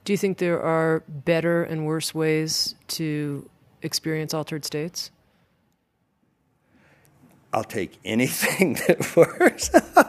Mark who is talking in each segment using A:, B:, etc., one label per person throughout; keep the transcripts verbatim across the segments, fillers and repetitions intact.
A: Do you think there are better and worse ways to experience altered states?
B: I'll take anything that works.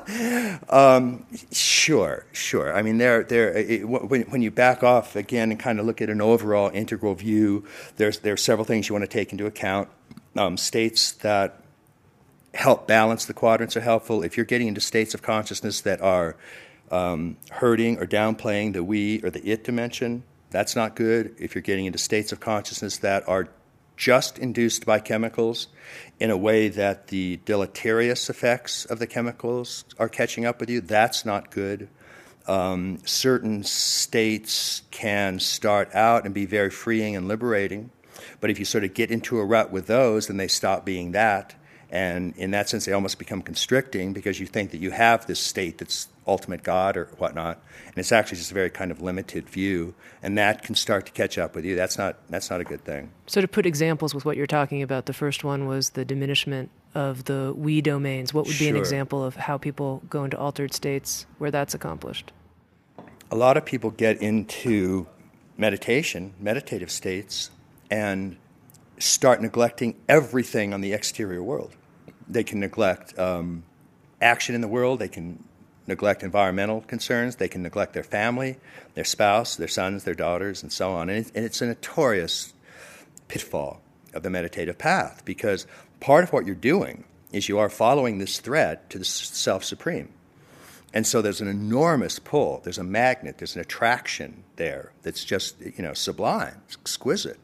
B: um, sure, sure. I mean, there, there. It, when, when you back off again and kind of look at an overall integral view, there's there are several things you want to take into account. Um, states that help balance the quadrants are helpful. If you're getting into states of consciousness that are um, hurting or downplaying the we or the it dimension, that's not good. If you're getting into states of consciousness that are just induced by chemicals in a way that the deleterious effects of the chemicals are catching up with you, that's not good. Um, certain states can start out and be very freeing and liberating, but if you sort of get into a rut with those, then they stop being that. And in that sense, they almost become constricting because you think that you have this state that's ultimate God or whatnot, and it's actually just a very kind of limited view, and that can start to catch up with you. That's not that's not a good thing.
A: So to put examples with what you're talking about, the first one was the diminishment of the we domains. What would be
B: Sure.
A: an example of how people go into altered states where that's accomplished?
B: A lot of people get into meditation, meditative states, and start neglecting everything on the exterior world. They can neglect um, action in the world. They can neglect environmental concerns. They can neglect their family, their spouse, their sons, their daughters, and so on. And, it, and it's a notorious pitfall of the meditative path because part of what you're doing is you are following this thread to the self-supreme. And so there's an enormous pull. There's a magnet. There's an attraction there that's just, you know, sublime, exquisite.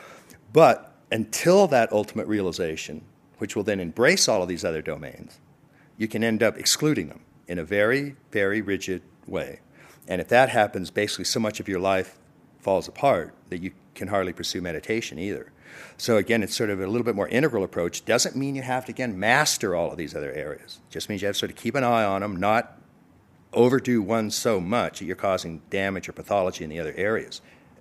B: But until that ultimate realization, which will then embrace all of these other domains, you can end up excluding them in a very, very rigid way. And if that happens, basically so much of your life falls apart that you can hardly pursue meditation either. So again, it's sort of a little bit more integral approach. Doesn't mean you have to, again, master all of these other areas. It just means you have to sort of keep an eye on them, not overdo one so much that you're causing damage or pathology in the other areas.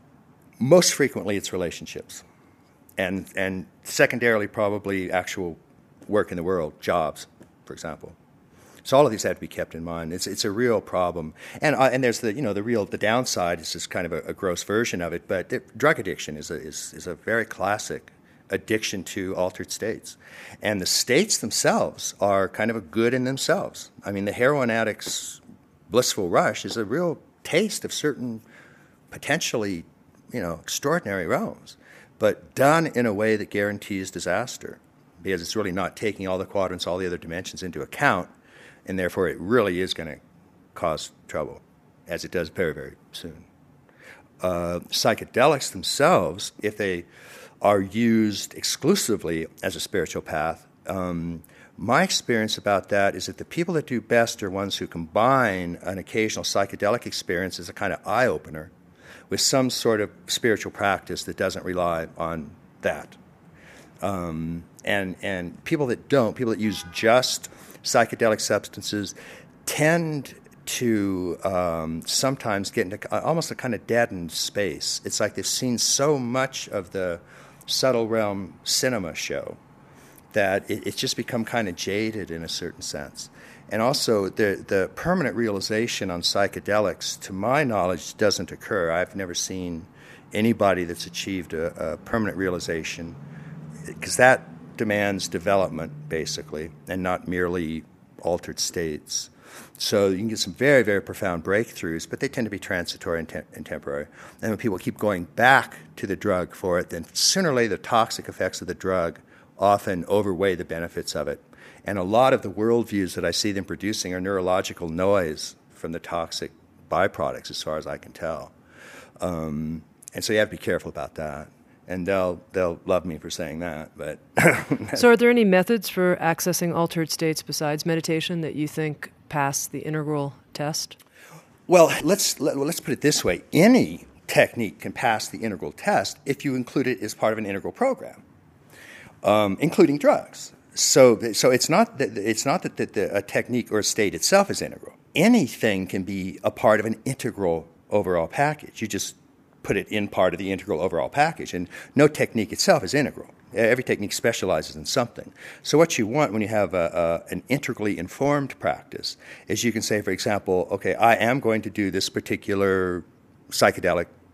B: Most frequently, it's relationships. And and secondarily, probably actual work in the world, jobs, for example. So all of these have to be kept in mind. It's it's a real problem, and uh, and there's the you know the real the downside is just kind of a, a gross version of it. But it, drug addiction is a is is a very classic addiction to altered states, and the states themselves are kind of a good in themselves. I mean, the heroin addict's blissful rush is a real taste of certain potentially you know extraordinary realms, but done in a way that guarantees disaster because it's really not taking all the quadrants, all the other dimensions into account. And therefore, it really is going to cause trouble, as it does very, very soon. Uh, psychedelics themselves, if they are used exclusively as a spiritual path, um, my experience about that is that the people that do best are ones who combine an occasional psychedelic experience as a kind of eye-opener with some sort of spiritual practice that doesn't rely on that. Um, and and people that don't, people that use just psychedelic substances tend to um, sometimes get into almost a kind of deadened space. It's like they've seen so much of the subtle realm cinema show that it, it's just become kind of jaded in a certain sense. And also, the the permanent realization on psychedelics, to my knowledge, doesn't occur. I've never seen anybody that's achieved a, a permanent realization, because that demands development, basically, and not merely altered states. So you can get some very, very profound breakthroughs, but they tend to be transitory and, te- and temporary. And when people keep going back to the drug for it, then sooner or later the toxic effects of the drug often overweigh the benefits of it. And a lot of the worldviews that I see them producing are neurological noise from the toxic byproducts, as far as I can tell. Um, and so you have to be careful about that. And they'll they'll love me for saying that. But
A: so are there any methods for accessing altered states besides meditation that you think pass the integral test?
B: Well, let's let, well, let's put it this way. Any technique can pass the integral test if you include it as part of an integral program, um, including drugs. So so it's not that it's not that, that the, a technique or a state itself is integral. Anything can be a part of an integral overall package. You just put it in part of the integral overall package. And no technique itself is integral. Every technique specializes in something. So what you want when you have a, a, an integrally informed practice is you can say, for example, okay, I am going to do this particular psychedelic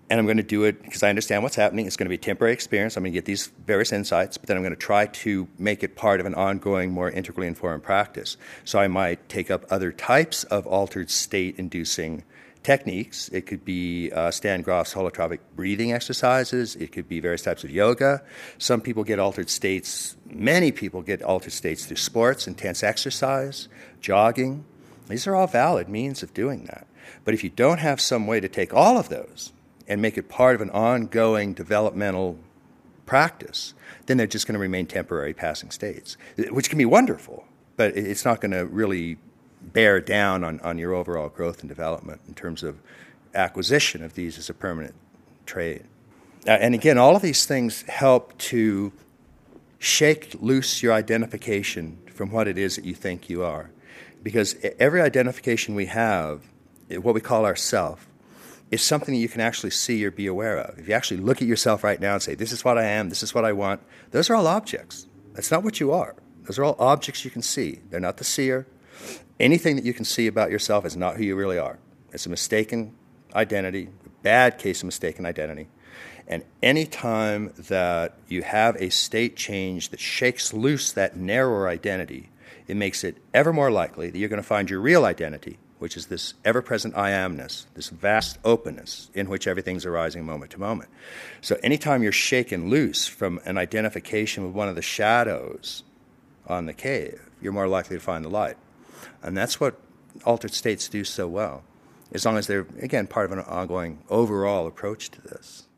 B: And I'm going to do it because I understand what's happening. It's going to be a temporary experience. I'm going to get these various insights, but then I'm going to try to make it part of an ongoing, more integrally informed practice. So I might take up other types of altered state-inducing techniques. It could be uh, Stan Grof's holotropic breathing exercises. It could be various types of yoga. Some people get altered states, many people get altered states through sports, intense exercise, jogging. These are all valid means of doing that. But if you don't have some way to take all of those and make it part of an ongoing developmental practice, then they're just going to remain temporary passing states, which can be wonderful, but it's not going to really bear down on, on your overall growth and development in terms of acquisition of these as a permanent trait. Uh, and again, all of these things help to shake loose your identification from what it is that you think you are. Because every identification we have, what we call ourself, is something that you can actually see or be aware of. If you actually look at yourself right now and say, this is what I am, this is what I want, those are all objects. That's not what you are. Those are all objects you can see. They're not the seer. Anything that you can see about yourself is not who you really are. It's a mistaken identity, a bad case of mistaken identity. And any time that you have a state change that shakes loose that narrower identity, it makes it ever more likely that you're going to find your real identity, which is this ever-present I amness, this vast openness in which everything's arising moment to moment. So anytime you're shaken loose from an identification with one of the shadows on the cave, you're more likely to find the light. And that's what altered states do so well, as long as they're, again, part of an ongoing overall approach to this.